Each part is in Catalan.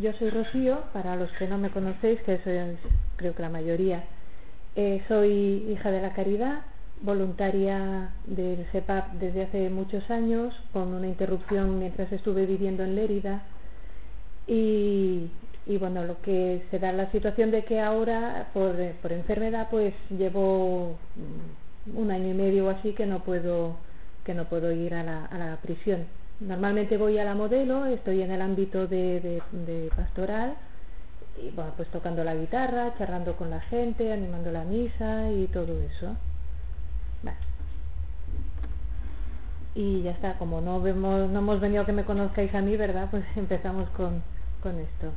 yo soy Rocío, para los que no me conocéis, que sois, creo que la mayoría. Soy hija de la Caridad, voluntaria del CEPAP desde hace muchos años, con una interrupción mientras estuve viviendo en Lérida. Y bueno, lo que se da la situación de que ahora, por enfermedad, pues llevo 1 año y medio o así que no puedo ir a la prisión. Normalmente voy a la Modelo, estoy en el ámbito de pastoral, y bueno, pues tocando la guitarra, charlando con la gente, animando la misa y todo eso. Bueno. Y ya está, como no hemos venido a que me conozcáis a mí, ¿verdad? Pues empezamos con esto.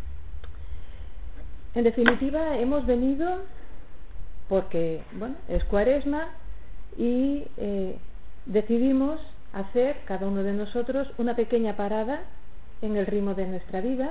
En definitiva, hemos venido porque, bueno, es Cuaresma y decidimos hacer, cada uno de nosotros, una pequeña parada en el ritmo de nuestra vida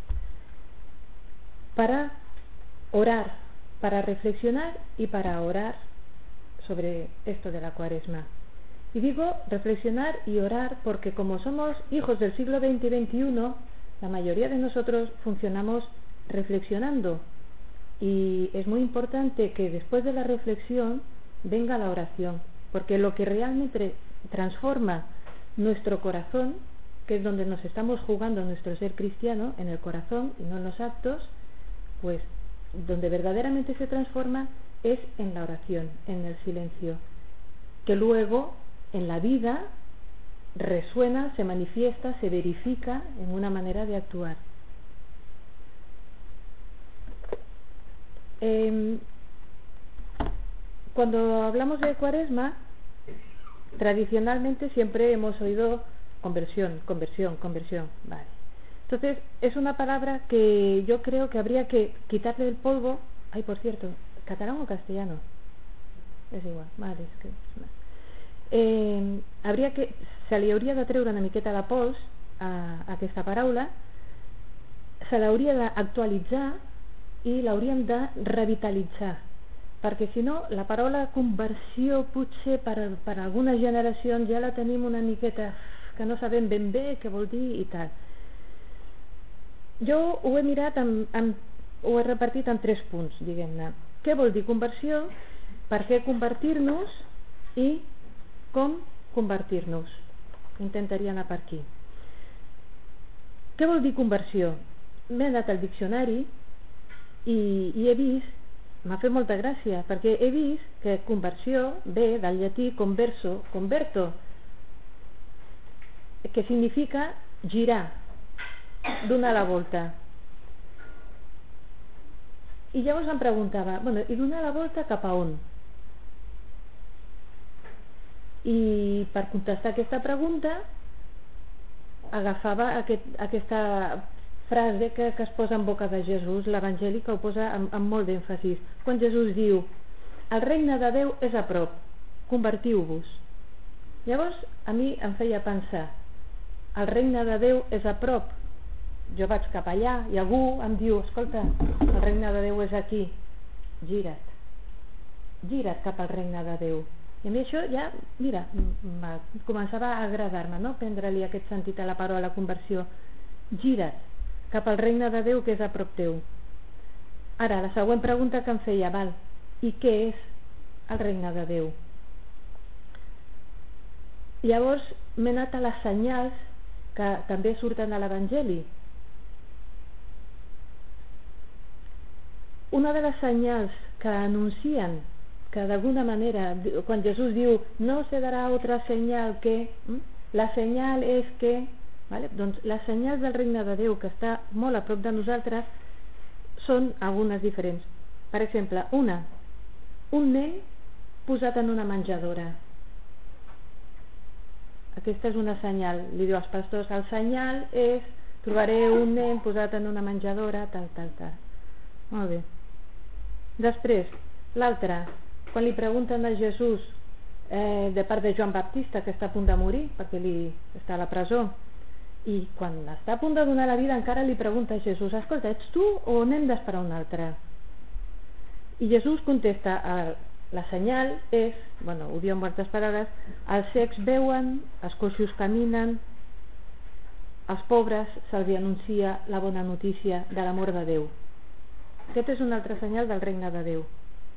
para orar, para reflexionar y para orar sobre esto de la Cuaresma. Y digo reflexionar y orar porque, como somos hijos del siglo XX y XXI, la mayoría de nosotros funcionamos reflexionando, y es muy importante que después de la reflexión venga la oración, porque lo que realmente transforma nuestro corazón, que es donde nos estamos jugando nuestro ser cristiano, en el corazón y no en los actos, pues donde verdaderamente se transforma es en la oración, en el silencio, que luego en la vida resuena, se manifiesta, se verifica en una manera de actuar. Cuando hablamos de Cuaresma, tradicionalmente siempre hemos oído conversión, vale. Entonces es una palabra que yo creo que habría que quitarle el polvo. Ay, por cierto, ¿catalán o castellano? És igual, vale, és que... se li hauria de treure una miqueta de pols a aquesta paraula, se l'hauria d'actualitzar i l'hauríem de revitalitzar, perquè si no la paraula conversió potser per algunes generacions ja la tenim una miqueta que no sabem ben bé què vol dir i tal. Jo ho he mirat, ho he repartit en 3 punts, diguem-ne. Què vol dir conversió, per què convertir-nos i com convertir-nos. Intentaria anar per aquí. Què vol dir conversió? M'he anat al diccionari i he vist, m'ha fet molta gràcia, perquè he vist que conversió ve del llatí converto, que significa girar, donar la volta. I llavors em preguntava, bueno, i donar la volta cap a on? I per contestar aquesta pregunta agafava aquesta frase que es posa en boca de Jesús, l'Evangeli, que ho posa amb molt d'èmfasis, quan Jesús diu: el regne de Déu és a prop, convertiu-vos. Llavors a mi em feia pensar, el regne de Déu és a prop, jo vaig cap allà i algú em diu: escolta, el regne de Déu és aquí, gira't cap al regne de Déu. I a mi això ja, mira, començava a agradar-me, no? Prendre-li aquest sentit a la paraula conversió. Gira't cap al regne de Déu que és a prop teu. Ara, la següent pregunta que em feia, val, i què és el regne de Déu? Llavors m'he anat a les senyals que també surten a l'Evangeli. Una de les senyals que anuncien que d'alguna manera, quan Jesús diu no se darà otra senyal que, la senyal és que, vale? Doncs les senyals del regne de Déu que està molt a prop de nosaltres són algunes diferents. Per exemple, un nen posat en una menjadora. Aquesta és una senyal. Li diu als pastors, el senyal és trobaré un nen posat en una menjadora, tal. Molt bé. Després, l'altre, quan li pregunten a Jesús de part de Joan Baptista, que està a punt de morir perquè està a la presó, i quan està a punt de donar la vida encara li pregunta a Jesús: escolta, ets tu o n'hem d'esperar un altre? I Jesús contesta: la senyal és, bueno, ho diu en moltes paraules, els cecs veuen, els coixos caminen, als pobres se'ls anuncia la bona notícia de l'amor de Déu. Aquest és un altre senyal del regne de Déu.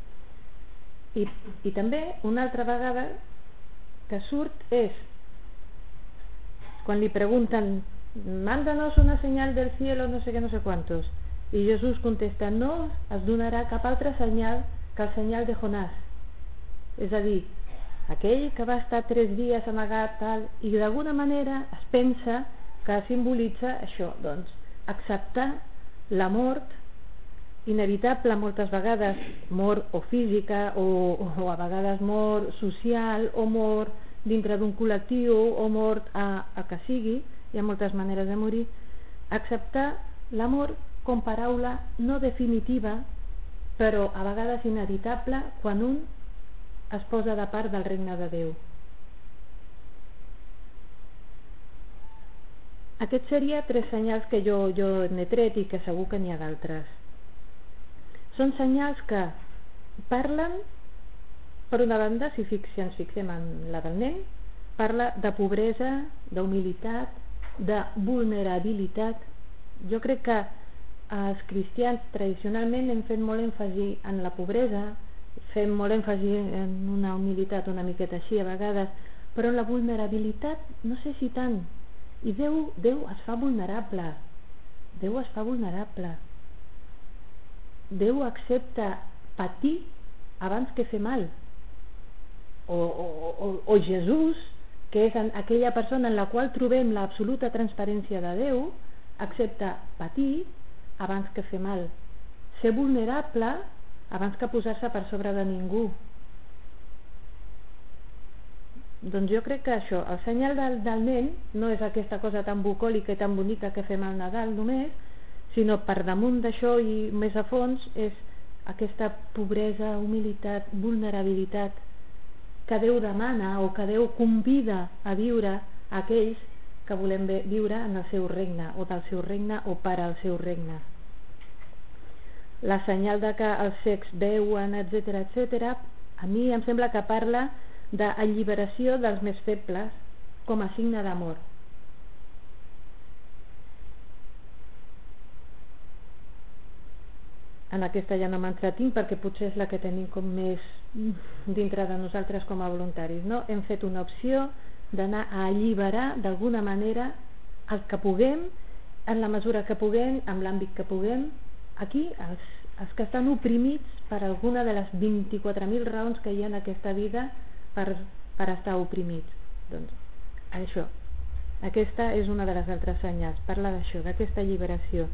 I també una altra vegada que surt és quan li pregunten mándanos una señal del cielo, no sé qué, no sé cuántos, i Jesús contesta, no es donarà cap altre senyal que el senyal de Jonàs, és a dir, aquell que va estar 3 dies amagat tal, i d'alguna manera es pensa que simbolitza això, doncs acceptar la mort inevitable moltes vegades, mort o física o a vegades mort social o mort dintre d'un col·lectiu o mort a que sigui, hi ha moltes maneres de morir, acceptar la mort com paraula no definitiva però a vegades inevitable quan un es posa de part del regne de Déu. Aquests serien 3 senyals que jo n'he tret i que segur que n'hi ha d'altres. Són senyals que parlen, per una banda, si ens fixem en la del nen, parla de pobresa, d'humilitat, de vulnerabilitat. Jo crec que els cristians tradicionalment hem fet molt èmfasi en la pobresa, fem molt èmfasi en una humilitat una miqueta així a vegades, però en la vulnerabilitat no sé si tant. I Déu es fa vulnerable. Déu es fa vulnerable. Déu accepta patir abans que fer mal. O Jesús, que és aquella persona en la qual trobem l'absoluta transparència de Déu, accepta patir abans que fer mal, ser vulnerable abans que posar-se per sobre de ningú. Doncs jo crec que això, el senyal del nen no és aquesta cosa tan bucòlica i tan bonica que fem al Nadal només, sinó per damunt d'això i més a fons és aquesta pobresa, humilitat, vulnerabilitat que Déu demana o que Déu convida a viure a aquells que volem viure en el seu regne o del seu regne o per al seu regne. La senyal de que els cecs veuen, etc., a mi em sembla que parla d'alliberació dels més febles com a signe d'amor. En aquesta ja no m'entretinc perquè potser és la que tenim com més dintre de nosaltres com a voluntaris, no? Hem fet una opció d'anar a alliberar d'alguna manera el que puguem, en la mesura que puguem, en l'àmbit que puguem, aquí els que estan oprimits per alguna de les 24.000 raons que hi ha en aquesta vida per estar oprimits. Doncs això, aquesta és una de les altres senyals, parla d'això, d'aquesta alliberació.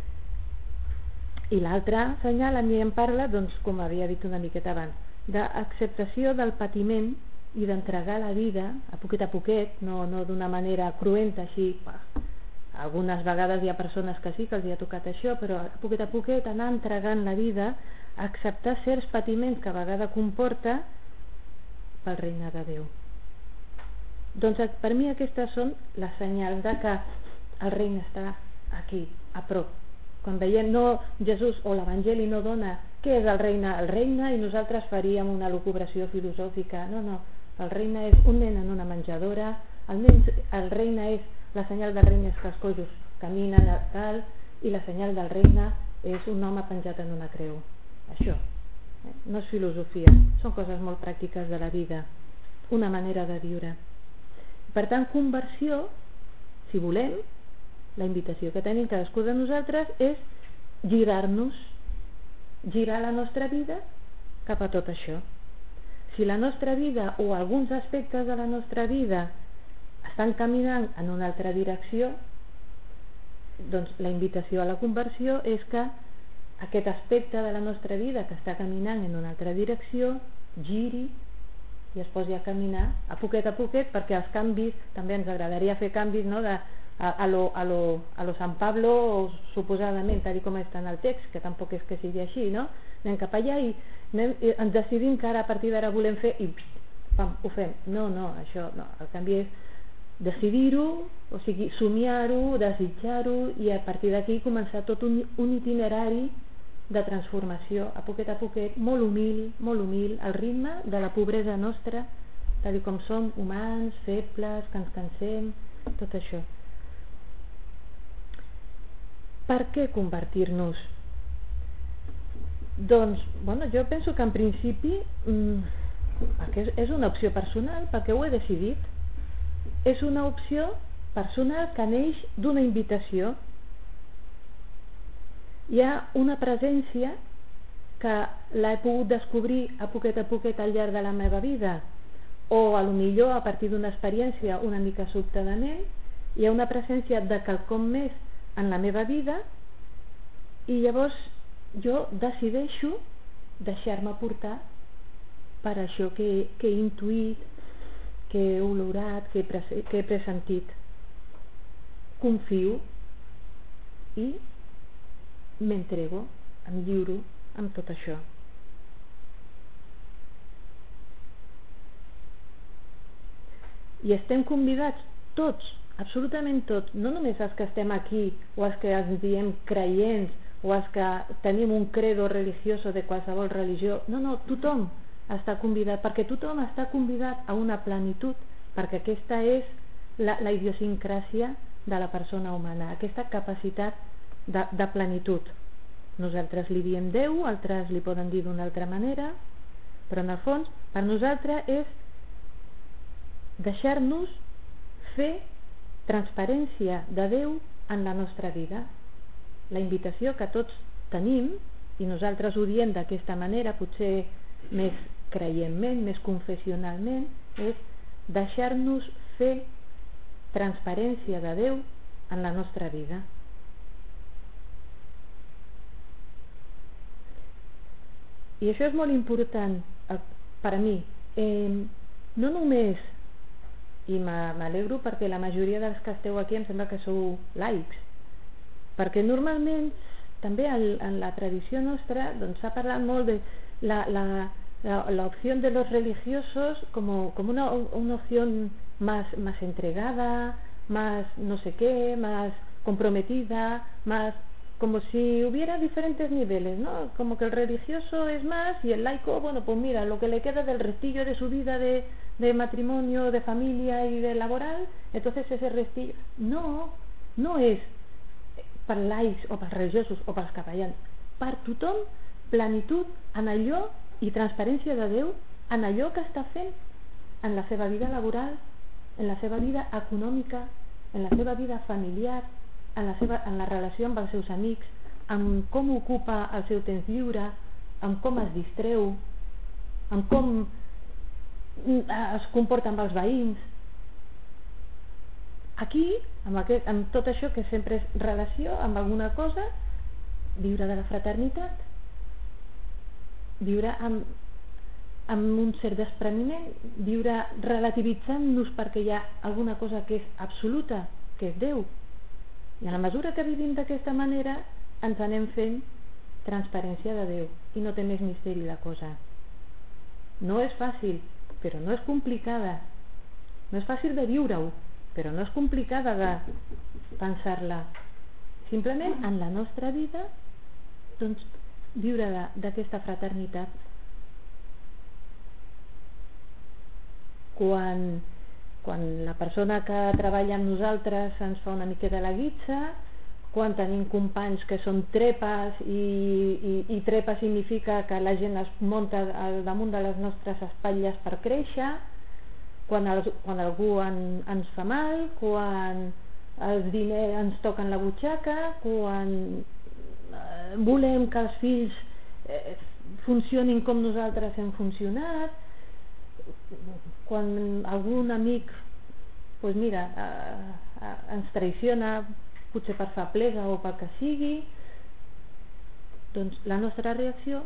I l'altre senyal a mi em parla, doncs, com havia dit una miqueta abans, d'acceptació del patiment i d'entregar la vida a poquet, no d'una manera cruenta així. Algunes vegades hi ha persones que sí que els hi ha tocat això, però a poquet anar entregant la vida, acceptar certs patiments que a vegades comporta pel regne de Déu. Doncs per mi aquestes són les senyals de que el regne està aquí, a prop. Quan veiem, no, Jesús o l'Evangeli no dona què és el regne i nosaltres faríem una lucubració filosòfica. No, el regne és un nen en una menjadora, el regne és, la senyal del regne és que els coixos caminen tal, i la senyal del regne és un home penjat en una creu. Això no és filosofia, són coses molt pràctiques de la vida, una manera de viure. Per tant, conversió, si volem, la invitació que tenim cadascú de nosaltres és girar-nos, girar la nostra vida cap a tot això. Si la nostra vida o alguns aspectes de la nostra vida estan caminant en una altra direcció, doncs la invitació a la conversió és que aquest aspecte de la nostra vida que està caminant en una altra direcció giri i es posi a caminar a poquet, perquè els canvis, també ens agradaria fer canvis, no, a lo San Pablo, suposadament, tal com està en el text, que tampoc és que sigui així, no? Anem cap allà i ens decidim que ara a partir d'ara volem fer i pam, ho fem. No, això no. El canvi és decidir-ho, o sigui, somiar-ho, desitjar-ho i a partir d'aquí començar tot un itinerari de transformació a poquet, molt humil, al ritme de la pobresa nostra, tal com som humans, febles, que ens cansem, tot això. Per què convertir-nos? Doncs, bueno, jo penso que en principi perquè és una opció personal, perquè ho he decidit. És una opció personal que neix d'una invitació. Hi ha una presència que l'he pogut descobrir a poquet al llarg de la meva vida, o a lo millor a partir d'una experiència una mica sobtadament. Hi ha una presència de quelcom més en la meva vida i llavors jo decideixo deixar-me portar per això que he intuït, que he olorat, que he pressentit. Confio i m'entrego, em lliuro amb tot això. I estem convidats tots, absolutament tots, no només els que estem aquí o els que ens diem creients o els que tenim un credo religioso de qualsevol religió, no, tothom està convidat, perquè tothom està convidat a una plenitud, perquè aquesta és la idiosincràsia de la persona humana, aquesta capacitat de plenitud. Nosaltres li diem Déu, altres li poden dir d'una altra manera, però en el fons per nosaltres és deixar-nos fer transparència de Déu en la nostra vida. La invitació que tots tenim, i nosaltres ho diem d'aquesta manera, potser més creientment, més confessionalment, és deixar-nos fer transparència de Déu en la nostra vida. I això és molt important per a mi, no només, i m'alegro perquè la majoria dels que esteu aquí em sembla que sou laics, perquè normalment també en la tradició nostra s'ha parlat molt de la opción de los religiosos como una opción más entregada, más no sé qué, más comprometida, más como si hubiera diferentes niveles, ¿no? Como que el religioso es más y el laico, bueno, pues mira, lo que le queda del restillo de su vida de matrimonio, de familia y de laboral, entonces ese restillo... No és per laics o pels religiosos o pels capellans, per tothom plenitud en allò i transparència de Déu en allò que està fent en la seva vida laboral, en la seva vida econòmica, en la seva vida familiar, en la relació amb els seus amics, amb com ocupa el seu temps lliure, amb com es distreu, amb com es comporta amb els veïns. Aquí, amb tot això que sempre és relació amb alguna cosa, viure de la fraternitat, viure amb un cert despreniment, viure relativitzant-nos perquè hi ha alguna cosa que és absoluta, que és Déu. I a la mesura que vivim d'aquesta manera ens anem fent transparència de Déu i no té més misteri la cosa. No és fàcil, però no és complicada. No és fàcil de viure-ho, però no és complicada de pensar-la. Simplement en la nostra vida doncs viure d'aquesta fraternitat. Quan la persona que treballa amb nosaltres ens fa una mica de la guitza, quan tenim companys que són trepes i trepa significa que la gent es munta al damunt de les nostres espatlles per créixer, quan algú ens fa mal, quan els diners ens toquen la butxaca, quan volem que els fills funcionin com nosaltres hem funcionat, quan algun amic doncs mira, ens traiciona potser per feblesa o pel que sigui, doncs la nostra reacció,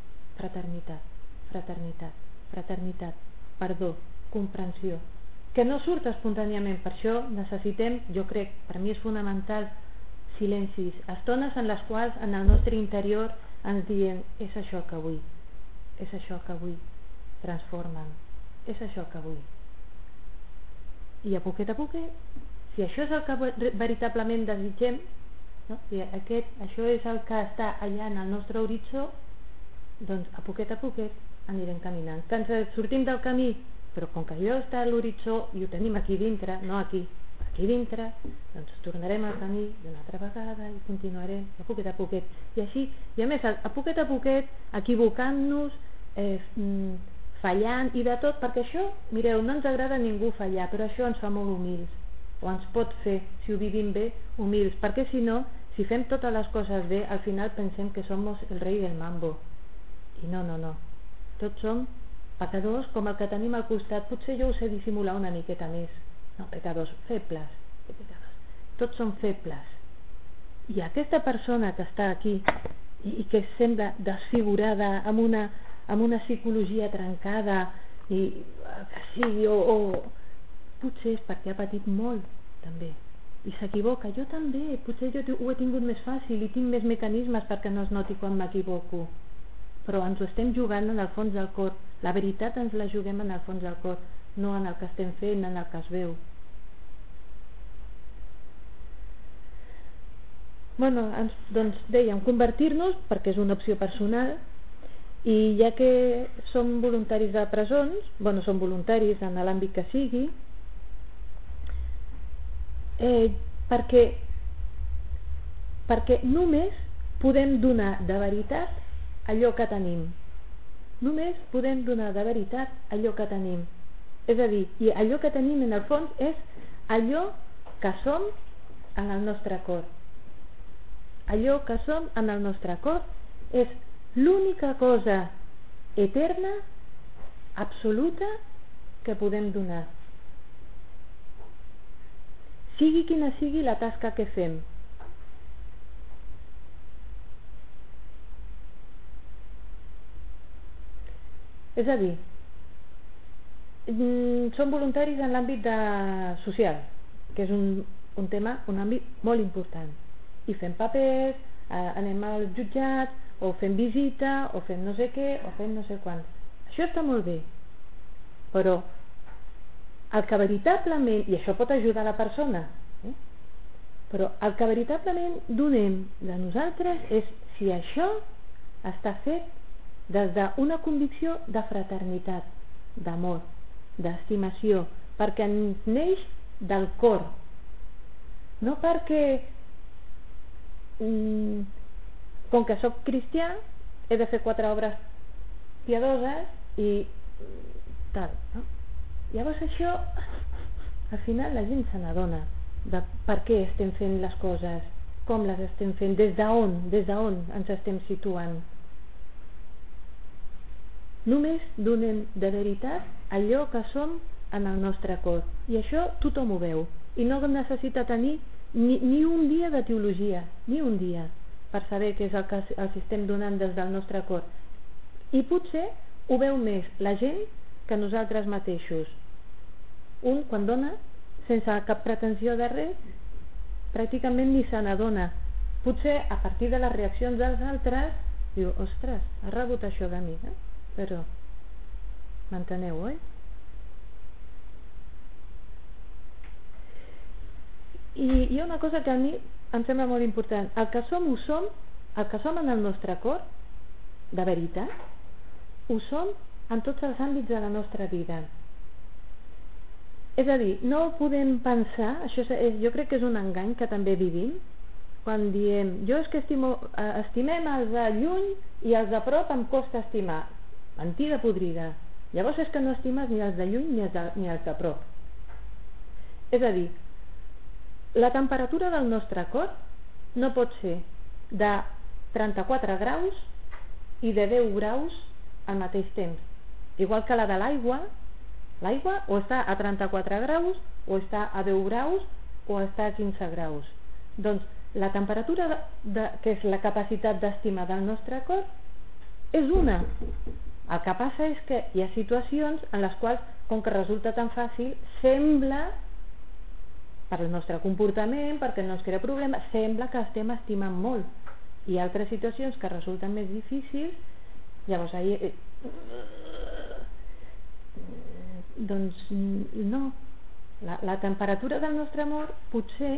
fraternitat, perdó, comprensió, que no surt espontàniament. Per això necessitem, jo crec, per mi és fonamental, silencis, estones en les quals en el nostre interior ens diem és això que vull, transforma'm, és això que vull. I a poquet, si això és el que veritablement desitgem, no? Si això és el que està allà en el nostre horitzó, doncs a poquet anirem caminant. Que ens sortim del camí, però com que allò està a l'horitzó i ho tenim aquí dintre, no aquí, aquí dintre, doncs tornarem al camí d'una altra vegada i continuarem a poquet, i així, i a més a poquet, equivocant-nos, fallant i de tot, perquè això, mireu, no ens agrada a ningú fallar, però això ens fa molt humils, o ens pot fer, si ho vivim bé, humils, perquè si no, si fem totes les coses bé, al final pensem que som el rei del mambo, i no, tots som pecadors com el que tenim al costat. Potser jo ho sé dissimular una miqueta més, no, pecadors, febles, tots som febles, i aquesta persona que està aquí i que sembla desfigurada, amb una psicologia trencada, i que sigui, o potser és perquè ha patit molt també i s'equivoca. Jo també, potser jo ho he tingut més fàcil i tinc més mecanismes perquè no es noti quan m'equivoco, però ens ho estem jugant en el fons del cor. La veritat ens la juguem en el fons del cor, no en el que estem fent, en el que es veu. Bueno, doncs dèiem, convertir-nos, perquè és una opció personal, i ja que som voluntaris de presons, bueno, som voluntaris en l'àmbit que sigui, perquè només podem donar de veritat allò que tenim. Només podem donar de veritat allò que tenim. És a dir, i allò que tenim en el fons és allò que som en el nostre cor. Allò que som en el nostre cor és l'única cosa eterna, absoluta, que podem donar. Sigui quina sigui la tasca que fem. És a dir, som voluntaris en l'àmbit social, que és un tema, un àmbit molt important. I fem papers, anem als jutjats, o fem visita, o fem no sé què, o fem no sé quant. Això està molt bé, però el que veritablement, i això pot ajudar la persona, però el que veritablement donem de nosaltres és si això està fet des d'una convicció de fraternitat, d'amor, d'estimació, perquè ens neix del cor, no perquè com que soc cristià he de fer 4 obres piadoses i tal, no? Llavors això al final la gent se n'adona de per què estem fent les coses, com les estem fent, des d'on ens estem situant. Només donem de veritat allò que som en el nostre cor, i això tothom ho veu, i no necessita tenir ni un dia de teologia, ni un dia, per saber què és el que els estem donant des del nostre cor. I potser ho veu més la gent que nosaltres mateixos. Un, quan dona, sense cap pretensió de res, pràcticament ni se n'adona. Potser a partir de les reaccions dels altres diu, ostres, ha rebut això de mi, però m'enteneu, oi? I hi ha una cosa que a mi em sembla molt important. El que som ho som, el que som en el nostre cor, de veritat, ho som en tots els àmbits de la nostra vida. És a dir, no podem pensar, jo crec que és un engany que també vivim, quan diem, jo és que estimem els de lluny i els de prop em costa estimar. Mentida podrida. Llavors és que no estimes ni els de lluny ni els de prop. És a dir, la temperatura del nostre cor no pot ser de 34 graus i de 10 graus al mateix temps. Igual que la de l'aigua o està a 34 graus o està a 10 graus o està a 15 graus. Doncs la temperatura que és la capacitat d'estimar del nostre cor és una. El que passa és que hi ha situacions en les quals, com que resulta tan fàcil, sembla, per el nostre comportament, perquè no ens crea problema, sembla que estem estimant molt. Hi ha altres situacions que resulten més difícils, llavors doncs no, la temperatura del nostre amor potser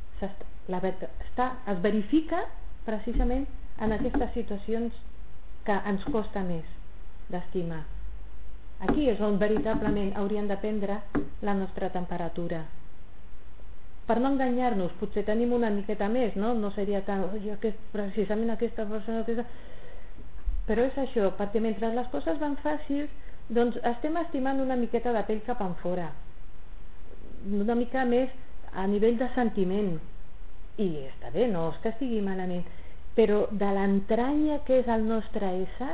es verifica precisament en aquestes situacions que ens costa més d'estimar. Aquí és on veritablement hauríem de prendre la nostra temperatura. per no enganyar-nos, potser tenim una miqueta més, no seria tan, precisament aquesta persona, però és això, perquè mentre les coses van fàcils, doncs estem estimant una miqueta de pell cap enfora, una mica més a nivell de sentiment, i està bé, no és que estigui malament, però de l'entranya que és el nostre ésser,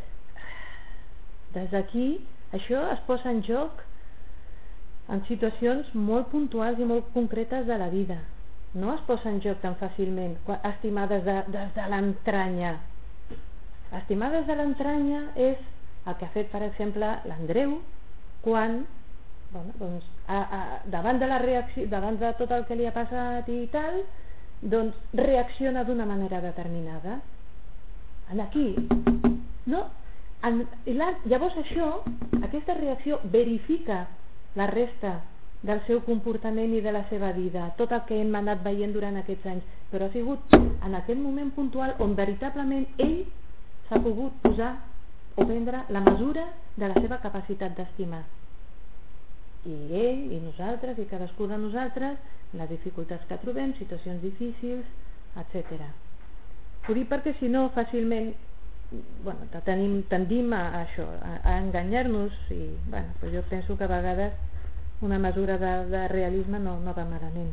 des d'aquí això es posa en joc en situacions molt puntuals i molt concretes de la vida, no es posa en joc tan fàcilment estimar des de l'entranya. Estimar des de l'entranya és el que ha fet, per exemple, l'Andreu quan doncs, davant de la reacció, davant de tot el que li ha passat i tal, doncs reacciona d'una manera determinada. Aquí, no? Llavors això, aquesta reacció verifica la resta del seu comportament i de la seva vida, tot el que hem anat veient durant aquests anys, però ha sigut en aquest moment puntual on veritablement ell s'ha pogut posar o prendre la mesura de la seva capacitat d'estimar. I ell, i nosaltres, i cadascú de nosaltres, les dificultats que trobem, situacions difícils, etc. Ho dic perquè si no fàcilment tendim a això, a enganyar-nos, i doncs jo penso que a vegades una mesura de realisme no va malament.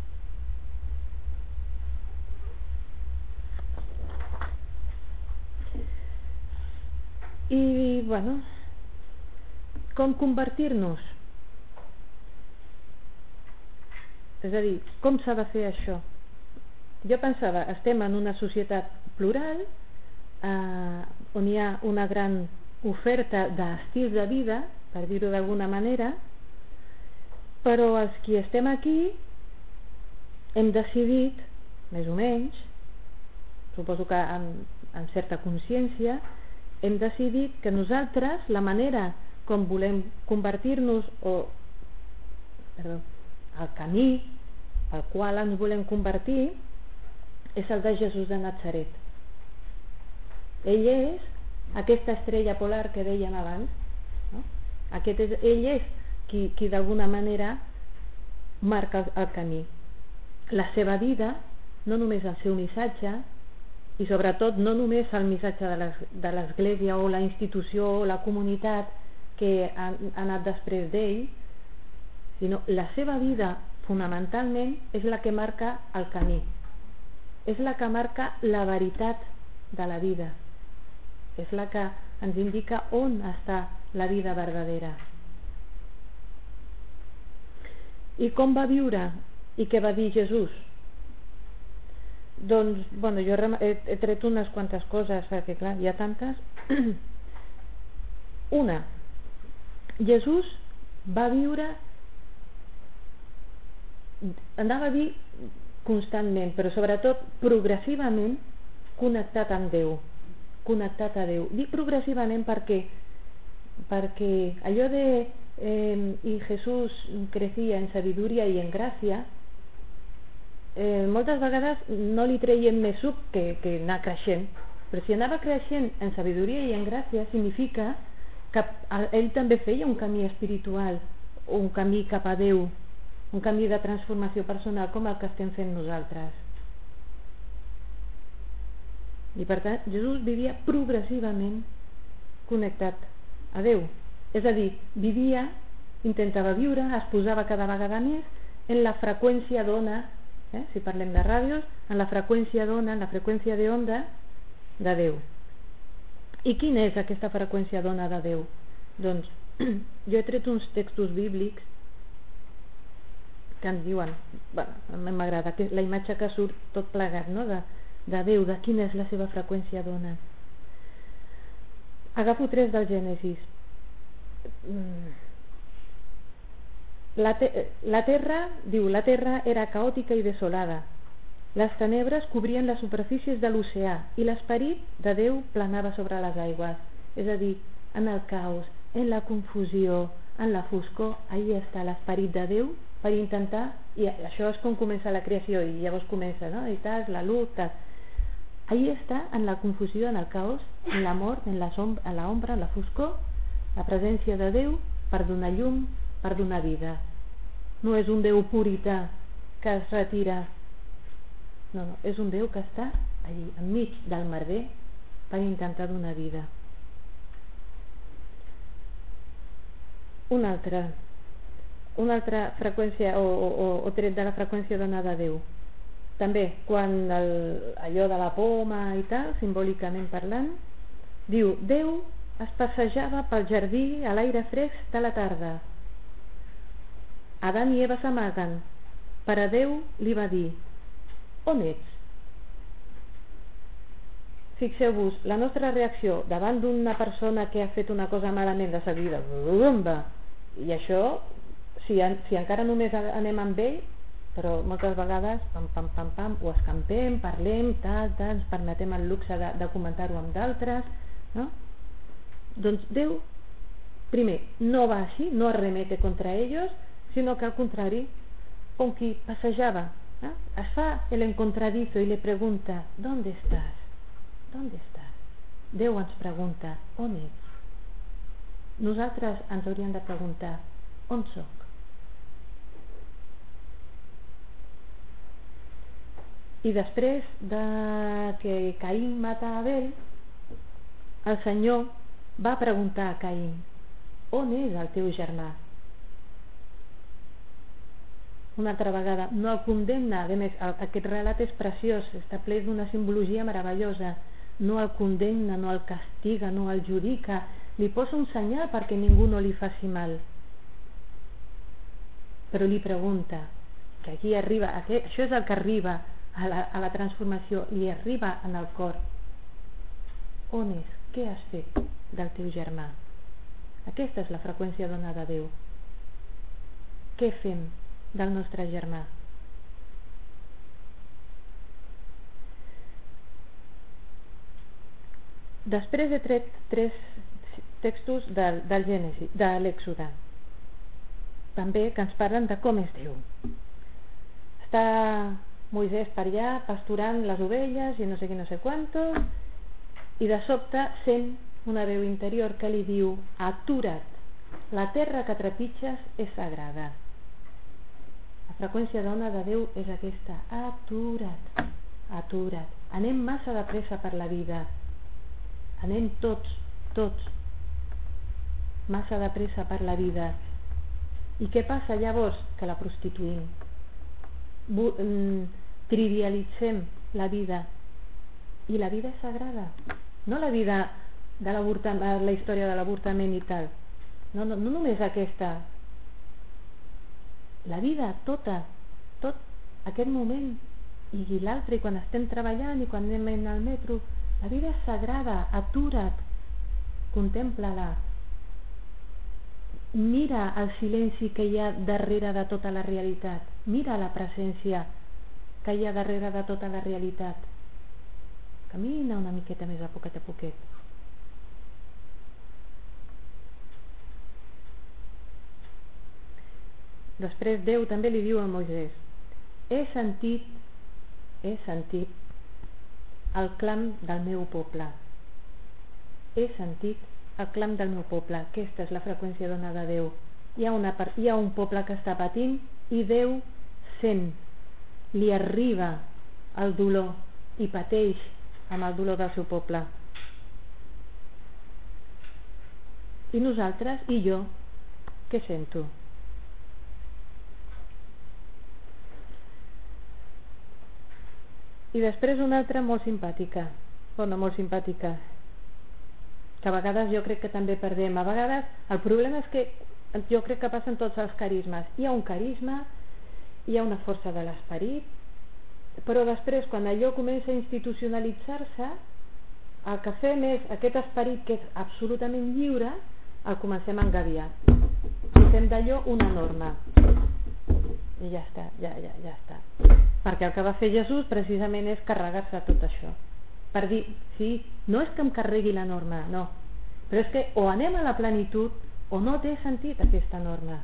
I com convertir-nos? És a dir, com s'ha de fer això? Jo pensava, estem en una societat plural on hi ha una gran oferta d'estils de vida, per dir-ho d'alguna manera, però els qui estem aquí hem decidit, més o menys, suposo que amb certa consciència, hem decidit que nosaltres, la manera com volem convertir-nos, el camí al qual ens volem convertir, és el de Jesús de Natzaret. Ell és aquesta estrella polar que dèiem abans, no? Ell és qui d'alguna manera marca el camí. La seva vida, no només el seu missatge, i sobretot no només el missatge de l'Església o la institució o la comunitat que ha anat després d'ell, sinó la seva vida fonamentalment és la que marca el camí, és la que marca la veritat de la vida, és la que ens indica on està la vida verdadera. I com va viure i què va dir Jesús? Doncs, jo he tret unes quantes coses, perquè clar, hi ha tantes. Una, Jesús va viure, anava a dir constantment, però sobretot progressivament connectat amb Déu, connectat a Déu. Dic progressivament perquè allò de y Jesús crecía en sabiduría y en gracia, moltes vegades no li treiem més suc que anar creixent, però si anava creixent en sabidoria i en gràcia significa que ell també feia un camí espiritual, un camí cap a Déu, un camí de transformació personal com el que estem fent nosaltres. I per tant Jesús vivia progressivament connectat a Déu, és a dir, vivia, intentava viure, es posava cada vegada més en la freqüència d'ona, si parlem de ràdios, en la freqüència d'ona, en la freqüència d'onda de Déu. I quina és aquesta freqüència d'ona de Déu? Doncs jo he tret uns textos bíblics que ens diuen, m'agrada la imatge que surt tot plegat, no? de Déu, de quina és la seva freqüència d'ona. Agafo 3 del Gènesis. La terra era caòtica i desolada. Les tenebres cobrien les superfícies de l'oceà i l'esperit de Déu planava sobre les aigües. És a dir, en el caos, en la confusió, en la foscor, allà està l'esperit de Déu per intentar, i això és com comença la creació, i llavors comença, no? I tal, la luz, tal. Allà està, en la confusió, en el caos, en la mort, en l'ombra, en la foscor, la presència de Déu per donar llum, per donar vida. No és un Déu purità que es retira. No, és un Déu que està allí, enmig del merder, per intentar donar vida. Una altra freqüència o tret de la freqüència donada a Déu. També, quan allò de la poma i tal, simbòlicament parlant, diu, Déu es passejava pel jardí a l'aire fresc de la tarda. Adán i Eva s'amaguen. Per a Déu li va dir, on ets? Fixeu-vos, la nostra reacció davant d'una persona que ha fet una cosa malament de seguida, i això, si encara només anem amb ell, però moltes vegades ho escampem, parlem, ens permetem el luxe de comentar-ho amb d'altres, no? Doncs Déu, primer, no va així, no arremete contra ells, sinó que al contrari, com qui passejava, es fa el encontradizo i le pregunta, ¿dónde estás? ¿Dónde estás? Déu ens pregunta, on ets? Nosaltres ens hauríem de preguntar, on soc? I després de que Caín mata Abel, el Senyor va preguntar a Caín, on és el teu germà? Una altra vegada, no el condemna, a més, aquest relat és preciós, està ple d'una simbologia meravellosa, no el condemna, no el castiga, no el judica, li posa un senyal perquè ningú no li faci mal, però li pregunta, que aquí arriba, això és el que arriba a la transformació, li arriba en el cor, on és? Què has fet del teu germà? Aquesta és la freqüència donada a Déu. Què fem del nostre germà? Després he tret 3 textos del Gènesi, de l'Èxode, també que ens parlen de com és Déu. Està Moisès per allà pasturant les ovelles i no sé què, no sé quantos, i de sobte sent una veu interior que li diu, atura't, la terra que trepitges és sagrada. La freqüència dona de Déu és aquesta, atura't, atura't. Anem massa de pressa per la vida, anem tots massa de pressa per la vida. I què passa llavors? Que la prostituïm, trivialitzem la vida, i la vida és sagrada, no la vida de la història de l'avortament i tal, no només aquesta, la vida tota, tot aquest moment i l'altre, i quan estem treballant i quan anem al metro, la vida és sagrada, atura't, contempla-la, mira el silenci que hi ha darrere de tota la realitat, mira la presència que hi ha darrere de tota la realitat, camina una miqueta més a poquet a poquet. Després Déu també li diu a Moisès, he sentit el clam del meu poble, he sentit el clam del meu poble. Aquesta és la freqüència donada a Déu. Hi ha un poble que està patint i Déu sent, li arriba el dolor i pateix amb el dolor del seu poble. I nosaltres, i jo, què sento? I després una altra molt simpàtica, que a vegades jo crec que també perdem. A vegades el problema és que jo crec que passen tots els carismes. Hi ha un carisma, hi ha una força de l'esperit, però després quan allò comença a institucionalitzar-se, el que fem és aquest esperit que és absolutament lliure, el comencem a engabiar i fem d'allò una norma i ja està, ja està, perquè el que va fer Jesús precisament és carregar-se tot això, per dir, sí, no és que em carregui la norma, no, però és que o anem a la plenitud o no té sentit aquesta norma.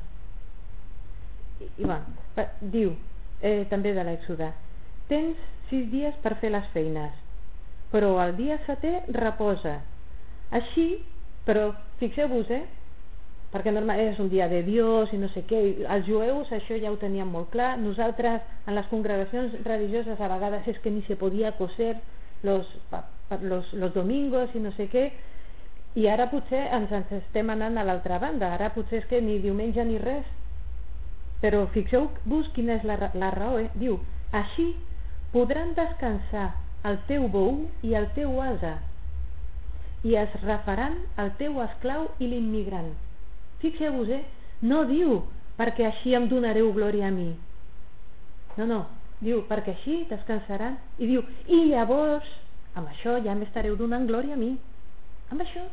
I bueno, diu també de l'Èxode, tens 6 dies per fer les feines, però el dia 7è reposa. Així, però fixeu-vos, perquè normal és un dia de Dios i no sé què. Els jueus això ja ho tenien molt clar. Nosaltres en les congregacions religioses a vegades és que ni se podia coser los domingos i no sé què, i ara potser ens estem anant a l'altra banda. Ara potser és que ni diumenge ni res, però fixeu-vos quina és la raó, diu: així podran descansar el teu bou i el teu ase, i es refaran el teu esclau i l'immigrant. Fixeu-vos, no diu perquè així em donareu glòria a mi, no, diu perquè així descansaran, i diu i llavors amb això ja m'estareu donant glòria a mi, amb això.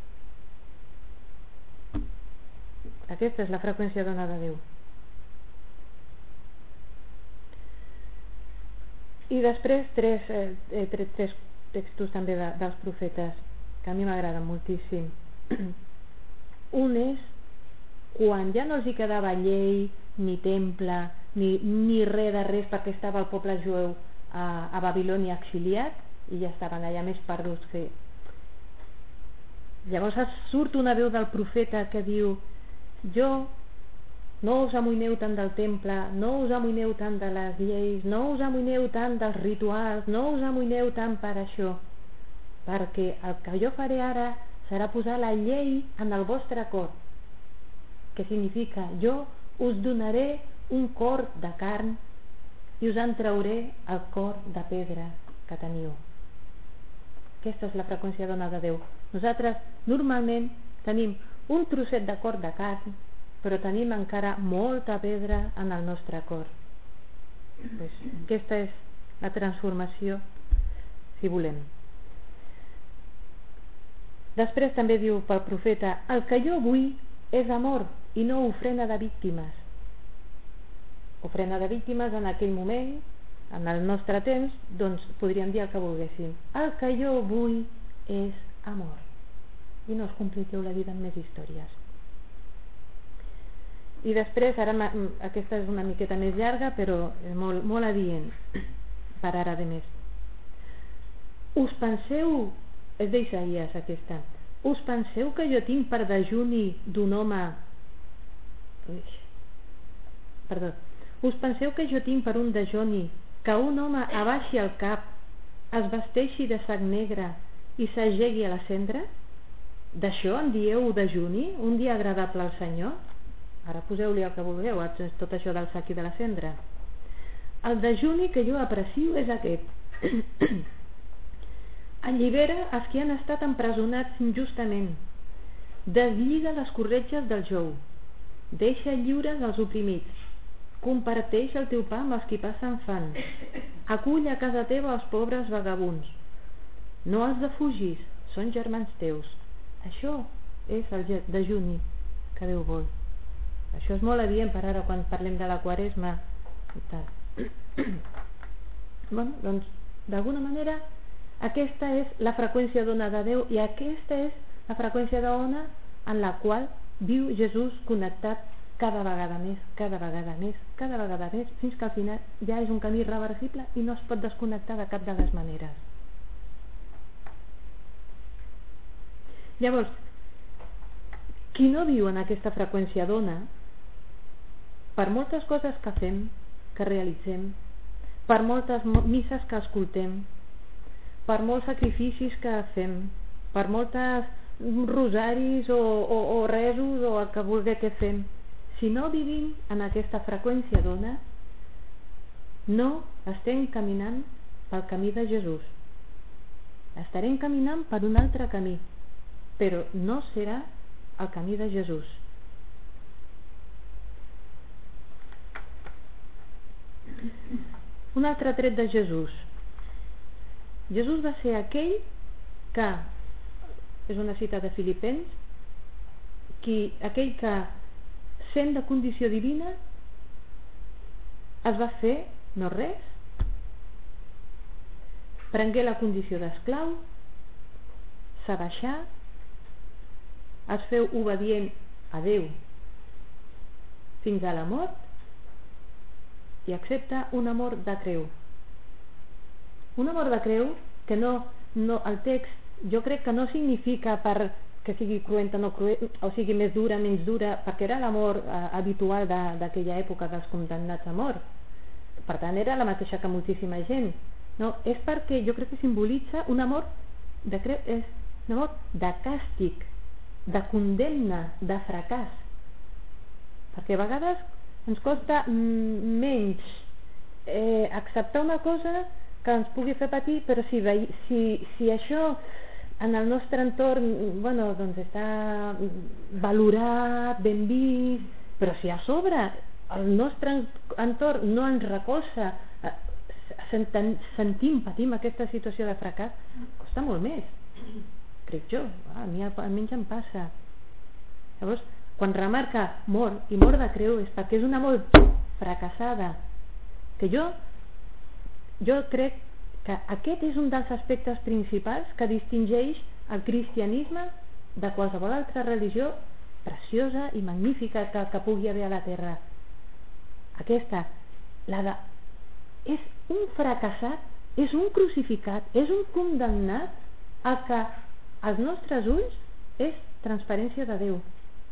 Aquesta és la freqüència donada a Déu. I després tres textos també dels profetes que a mi m'agraden moltíssim. Un és quan ja no els hi quedava llei, ni temple, ni res de res, perquè estava el poble jueu a Babilònia exiliat i ja estaven allà més perduts que... Llavors surt una veu del profeta que diu: jo no us amoïneu tant del temple, no us amoïneu tant de les lleis, no us amoïneu tant dels rituals, no us amoïneu tant per això, perquè el que jo faré ara serà posar la llei en el vostre cor, que significa jo us donaré un cor de carn i us en trauré el cor de pedra que teniu. Aquesta és la freqüència donada a Déu. Nosaltres normalment tenim un trosset de cor de carn, però tenim encara molta pedra en el nostre cor. Pues, aquesta és la transformació, si volem. Després també diu pel profeta: el que jo vull és amor i no ofrena de víctimes. Ofrena de víctimes en aquell moment, en el nostre temps, doncs podríem dir el que volguéssim. El que jo vull és amor, i no us compliqueu la vida amb més històries. I després, ara aquesta és una miqueta més llarga, però és molt adient per ara de més. Us penseu, és d'Isaïes aquesta, us penseu que jo tinc per dejuni d'un home... Perdó. Us penseu que jo tinc per un dejuni que un home abaixi el cap, es vesteixi de sac negre i s'ajegui a la cendra? D'això en dieu dejuni, un dia agradable al Senyor? Ara poseu-li el que vulgueu, tot això del sac i de la cendra. El dejuni que jo aprecio és aquest: allibera els que han estat empresonats injustament, deslliga les corretges del jou, deixa lliures els oprimits, comparteix el teu pa amb els qui passen fam, acull a casa teva els pobres vagabunds, no els defugis, són germans teus. Això és el dejuni que Déu vol. Això és molt adient per ara quan parlem de la Quaresma. Bueno, doncs d'alguna manera aquesta és la freqüència donada a Déu, i aquesta és la freqüència d'ona en la qual viu Jesús connectat cada vegada més, cada vegada més, cada vegada més, fins que al final ja és un camí irreversible i no es pot desconnectar de cap de les maneres. Llavors, qui no viu en aquesta freqüència d'ona, per moltes coses que fem, que realitzem, per moltes misses que escoltem, per molts sacrificis que fem, per moltes rosaris o resos o el que vulgui que fem, si no vivim en aquesta freqüència d'ona, no estem caminant pel camí de Jesús. Estarem caminant per un altre camí, però no serà el camí de Jesús. Un altre tret de Jesús. Jesús va ser aquell que, és una cita de Filipens, aquell que, sent de condició divina, es va fer no res, prengué la condició d'esclau, s'abaixà, es feu obedient a Déu fins a la mort i accepta una mort de creu. Una mort de creu que no el text, jo crec que no significa per que sigui cruenta o no cruenta, o sigui més dura, menys dura, perquè era l'amor habitual d'aquella època dels condemnats a mort. Per tant, era la mateixa que moltíssima gent. No, és perquè jo crec que simbolitza un amor és un amor de càstig, de condemna, de fracàs. Perquè a vegades ens costa menys acceptar una cosa que ens pugui fer patir, però si això en el nostre entorn doncs està valorat, ben vist, però si a sobre el nostre entorn no ens recolza, patim aquesta situació de fracàs, costa molt més, crec jo. A mi almenys em passa. Llavors, quan remarca mort i mort de creu és perquè és una mort fracassada, que jo crec que aquest és un dels aspectes principals que distingeix el cristianisme de qualsevol altra religió preciosa i magnífica que pugui haver a la terra. Aquesta, és un fracassat, és un crucificat, és un condemnat el que als nostres ulls és transparència de Déu.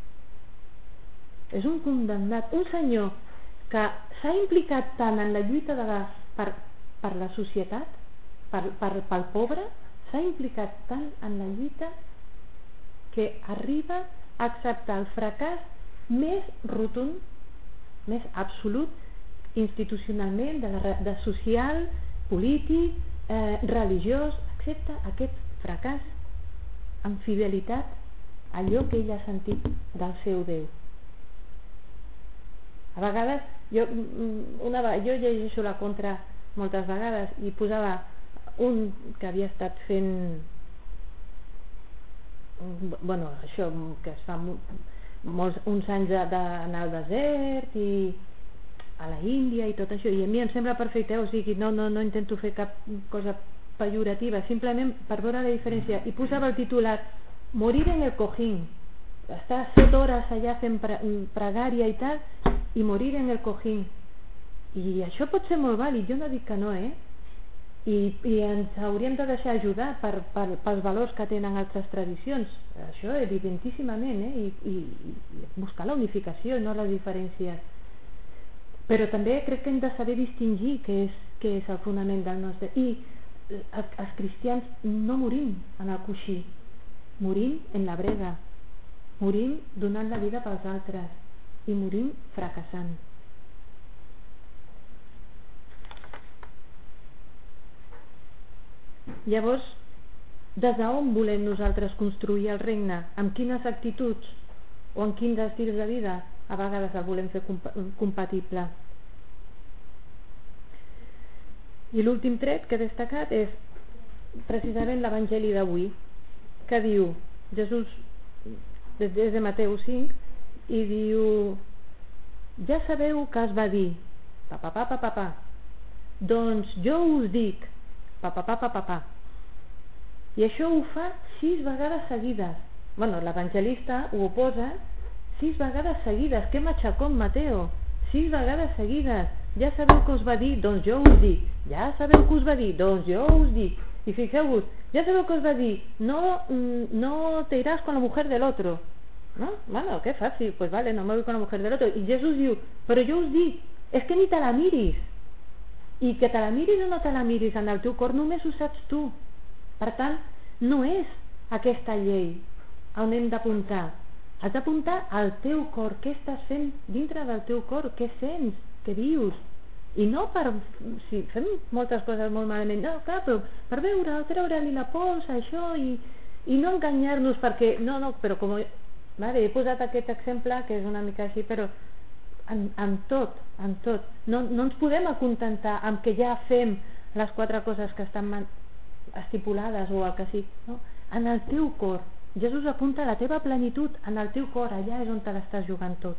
És un condemnat, un senyor que s'ha implicat tant en la lluita per la societat, pel pobre, s'ha implicat tant en la lluita que arriba a acceptar el fracàs més rotund, més absolut, institucionalment, de social, polític, religiós, accepta aquest fracàs amb fidelitat a allò que ell ha sentit del seu Déu. A vegades jo llegeixo la contra moltes vegades i posava un que havia estat fent això que es fa uns anys d'anar al desert i a la Índia i tot això, i a mi em sembla perfecte, o sigui, no intento fer cap cosa pejorativa, simplement per veure la diferència, i posava el titular morir en el cojín, estar 7 hores allà fent pregària i tal, i morir en el cojín, i això pot ser molt vàlid, jo no dic que no, i ens hauríem de deixar ajudar pels valors que tenen altres tradicions, això evidentíssimament, i buscar la unificació, no les diferències, però també crec que hem de saber distingir què és el fonament del nostre, i els cristians no morim en el coixí, morim en la brega, morim donant la vida pels altres i morim fracassant. Llavors, des d'on volem nosaltres construir el regne? Amb quines actituds o amb quins estils de vida a vegades el volem fer compatible? I l'últim tret que he destacat és precisament l'Evangeli d'avui, que diu Jesús des de Mateu 5 i diu: ja sabeu que es va dir papà, doncs jo us dic papà, i això ho fa 6 vegades seguides. L'evangelista ho oposa 6 vegades seguides. Que matxacón, Mateo, 6 vegades seguides. Ja sabeu que us va dir, doncs jo us dic. Ja sabeu que us va dir, doncs jo us dic. I fixeu-vos, ja sabeu que us va dir, no te irás con la mujer del otro, ¿no? Bueno, qué fácil, pues vale, no me voy con la mujer del otro. I Jesús diu, però jo us dic, és que ni te la miris. I que te la miris o no te la miris en el teu cor només ho saps tu. Per tant, no és aquesta llei on hem d'apuntar. Has d'apuntar al teu cor, què estàs fent dintre del teu cor, què sents, què dius. I no si fem moltes coses molt malament, no, clar, però per veure, treure-li la pols, això, i no enganyar-nos perquè, però com he posat aquest exemple que és una mica així, però en tot, no ens podem acontentar amb que ja fem les 4 coses que estan estipulades o el que sí, no? En el teu cor, Jesús apunta la teva plenitud en el teu cor, allà és on te l'estàs jugant tot.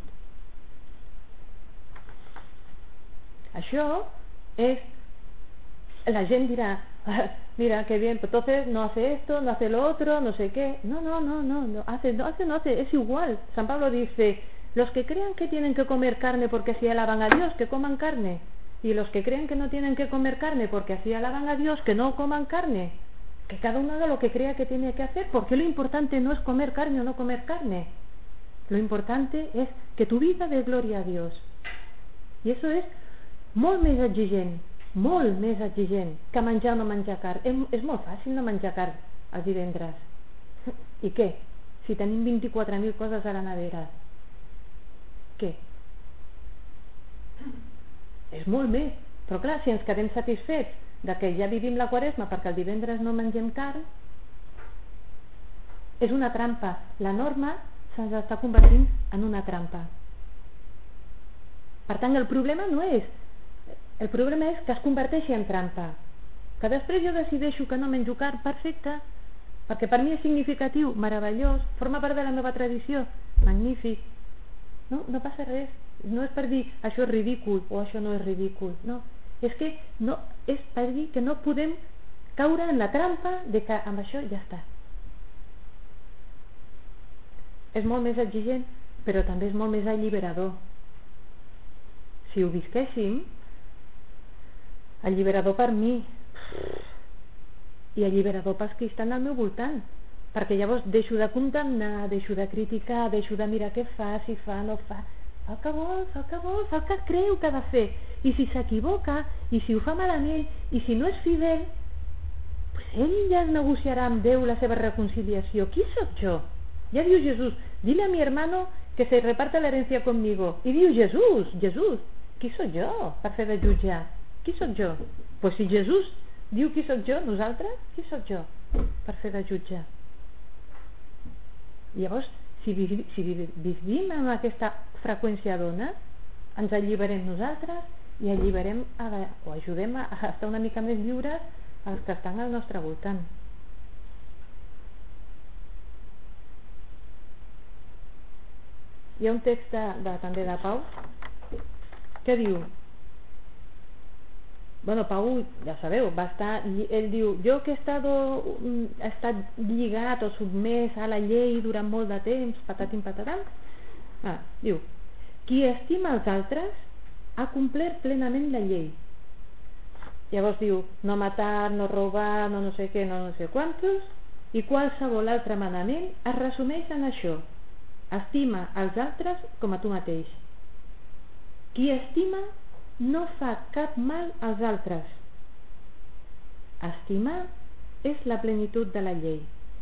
Això és, la gent dirà, mira qué bien, entonces no hace esto, no hace lo otro, no sé qué, no hace, es igual. San Pablo dice, los que crean que tienen que comer carne porque así alaban a Dios, que coman carne, y los que creen que no tienen que comer carne porque así alaban a Dios, que no coman carne. que cada uno haga lo que crea que tiene que hacer, porque lo importante no es comer carne o no comer carne. Lo importante és que tu vida dé glòria a Dios. I això és molt més exigent que menjar o no menjar carn. És molt fàcil no menjar carn els divendres. I què? Si tenim 24.000 coses a la nevera. Què? És molt més. Però clar, si ens quedem satisfets de que ja vivim la Quaresma perquè el divendres no mengem carn, és una trampa. La norma se'ns està convertint en una trampa. Per tant, el problema és que es converteixi en trampa. Que després jo decideixo que no menjo carn, perfecte, perquè per mi és significatiu, meravellós, forma part de la meva tradició, magnífic. No passa res. No és per dir això és ridícul o això no és ridícul, no. És per dir que no podem caure en la trampa de que amb això ja està. És molt més exigent, però també és molt més alliberador. Si ho visquéssim, alliberador per mi i alliberador pels que estan al meu voltant, perquè llavors deixo de condemnar, deixo de criticar, deixo de mirar què fa, si fa, no fa, fa el que vol, fa el que creu que ha de fer, i si s'equivoca, i si ho fa malament, i si no és fidel, pues ell ja negociarà amb Déu la seva reconciliació. Qui sóc jo? Ya diu Jesús, dile a mi hermano que se reparta la herencia conmigo. I diu Jesús, qui sóc jo per fer de jutjar? Qui sóc jo? Pues si Jesús diu qui sóc jo, nosaltres, qui sóc jo per fer de jutjar? Llavors, si vivim amb aquesta freqüència d'ona, ens alliberem nosaltres i alliberem o ajudem a estar una mica més lliures als que estan al nostre voltant. Hi ha un text també de Pau que diu, Pau, ja sabeu, ell diu, jo que he estat lligat o sotmès a la llei durant molt de temps, patatim patatam, diu, qui estima els altres ha complert plenament la llei. Llavors diu, no matar, no robar, no sé què, no sé quantos, i qualsevol altre manament es resumeix en això: estima els altres com a tu mateix. Qui estima no fa cap mal als altres. Estimar és la plenitud de la llei.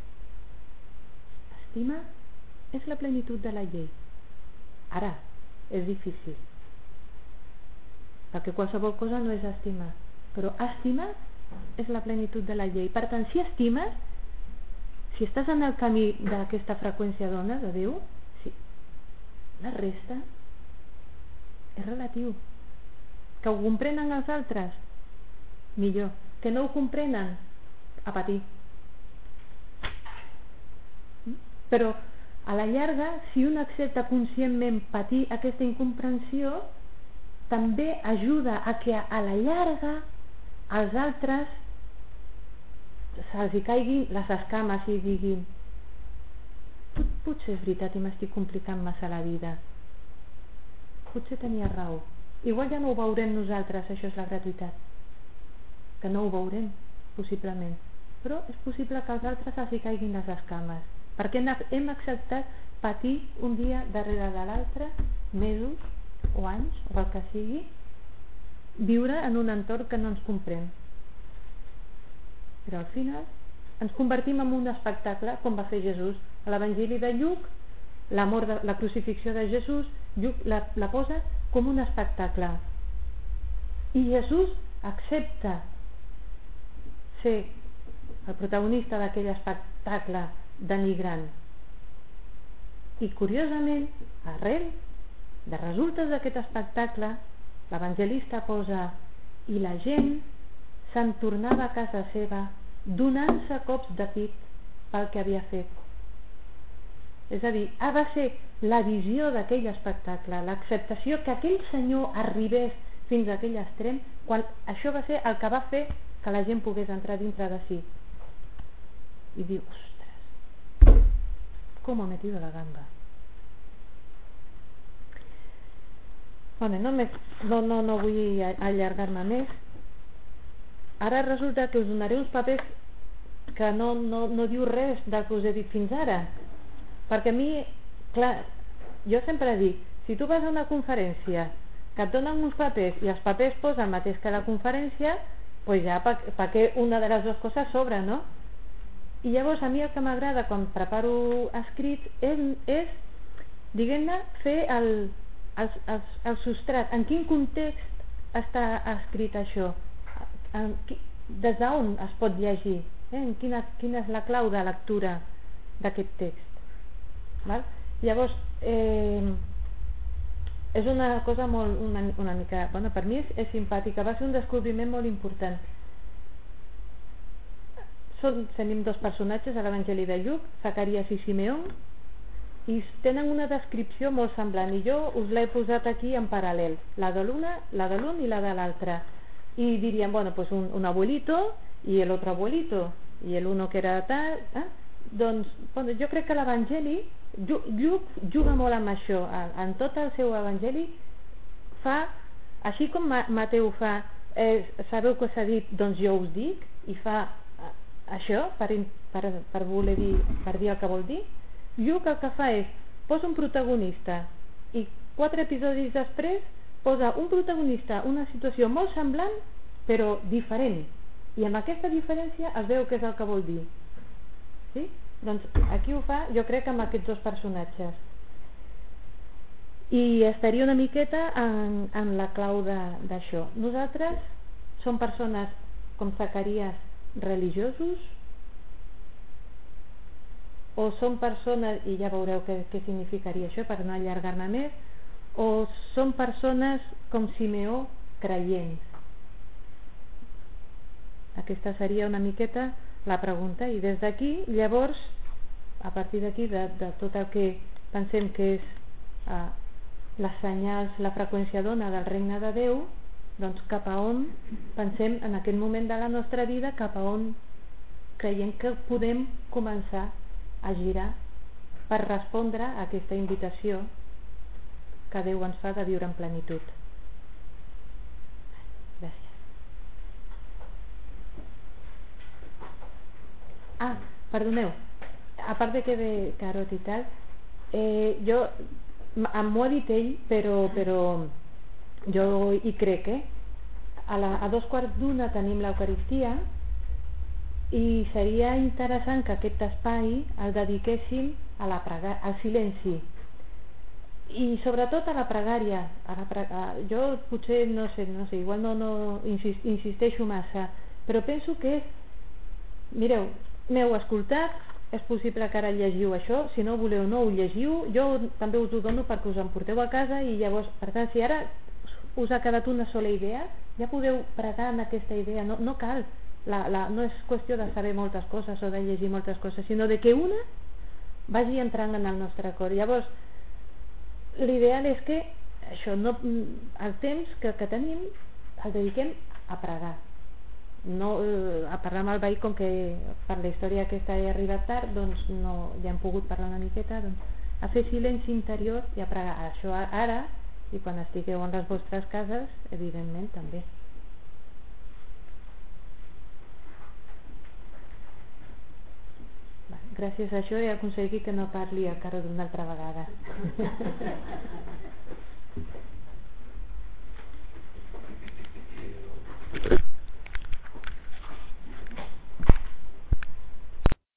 Estimar és la plenitud de la llei. Ara, és difícil, perquè qualsevol cosa no és estimar, però estimar és la plenitud de la llei. Per tant, si estimes, si estàs en el camí d'aquesta freqüència d'ona de Déu, sí, la resta és relatiu. Que ho comprenen els altres, millor. Que no ho comprenen, a patir. Però a la llarga, si un accepta conscientment patir aquesta incomprensió, també ajuda a que a la llarga als altres se'ls hi caiguin les escames i diguin, potser és veritat i m'estic complicant massa la vida, potser tenia raó. Igual ja no ho veurem nosaltres, això és la gratuïtat, que no ho veurem possiblement, però és possible que als altres se'ls hi caiguin les escames, perquè hem acceptat patir un dia darrere de l'altre, mesos o anys o el que sigui, viure en un entorn que no ens comprèn, però al final ens convertim en un espectacle, com va fer Jesús a l'Evangeli de Lluc. La crucifixió de Jesús, Lluc la posa com un espectacle, i Jesús accepta ser el protagonista d'aquell espectacle denigrant, i curiosament, arrel de resultes d'aquest espectacle, l'evangelista posa, i la gent se'n tornava a casa seva donant-se cops de pit pel que havia fet. És a dir, ha de ser la visió d'aquell espectacle, l'acceptació que aquell senyor arribés fins a aquell extrem, quan això va ser el que va fer que la gent pogués entrar dintre de si i dir, ostres, com ha metido la gamba. No vull allargar-me més. Ara resulta que us donaré uns papers que no diu res del que us he dit fins ara, perquè a mi, clar, jo sempre dic, si tu vas a una conferència que et donen uns papers i els papers posen el mateix que la conferència, pues ja per què una de les dues coses sobra, no? I llavors a mi el que m'agrada quan preparo escrits és diguem-ne, fer el substrat, en quin context està escrit això, des d'on es pot llegir, quina és la clau de lectura d'aquest text, val? Llavors és una cosa molt, una mica, bueno, per mi és simpàtica, va ser un descobriment molt important. Tenim dos personatges a l'Evangeli de Lluc, Zacaries i Simeon, i tenen una descripció molt semblant, i jo us l'he posat aquí en paral·lel, la de l'un i la de l'altre, i diríem, bueno, pues un abuelito y el otro abuelito, y el uno que era tal, doncs, bueno, jo crec que l'Evangeli, Lluc juga molt amb això, en tot el seu Evangeli fa, així com Mateu fa, sabeu què s'ha dit, doncs jo us dic, i fa això per voler dir, per dir el que vol dir. Lluc el que fa és, posa un protagonista i 4 episodis després posa un protagonista, una situació molt semblant però diferent, i amb aquesta diferència es veu què és el que vol dir, sí? Doncs aquí ho fa, jo crec, amb aquests dos personatges, i estaria una miqueta en la clau d'això. Nosaltres som persones com Zacaries religiosos, o som persones, i ja veureu què significaria això per no allargar-me més, o som persones com Simeó creients? Aquesta seria una miqueta la pregunta, i des d'aquí, llavors, a partir d'aquí, de tot el que pensem que és les senyals, la freqüència d'ona del regne de Déu, doncs cap a on pensem en aquest moment de la nostra vida, cap a on creiem que podem començar a girar per respondre a aquesta invitació que Déu ens fa de viure en plenitud. Gràcies. Perdoneu, a part de que ve Carot i tal, jo m'ho ha dit ell, però jo hi crec, a 2:15 tenim l'Eucaristia, i seria interessant que aquest espai el dediquéssim al silenci, i sobretot a la pregària. Jo potser, no sé, igual no insisteixo massa, però penso que és, mireu, m'heu escoltat, és possible que ara llegiu això, si no voleu no ho llegiu, jo també us ho dono perquè us en porteu a casa, i llavors, per tant, si ara us ha quedat una sola idea, ja podeu pregar en aquesta idea, no cal, no és qüestió de saber moltes coses o de llegir moltes coses, sinó de que una vagi entrant en el nostre cor. Llavors, l'ideal és que això, el temps que tenim el dediquem a pregar, no a parlar amb el veí, com que per la història aquesta he arribat tard, doncs no, ja hem pogut parlar una miqueta, doncs a fer silenci interior i a pregar. Això ara, i quan estigueu en les vostres cases, evidentment també. Gràcies a això he aconseguit que no parli el Carot una altra vegada.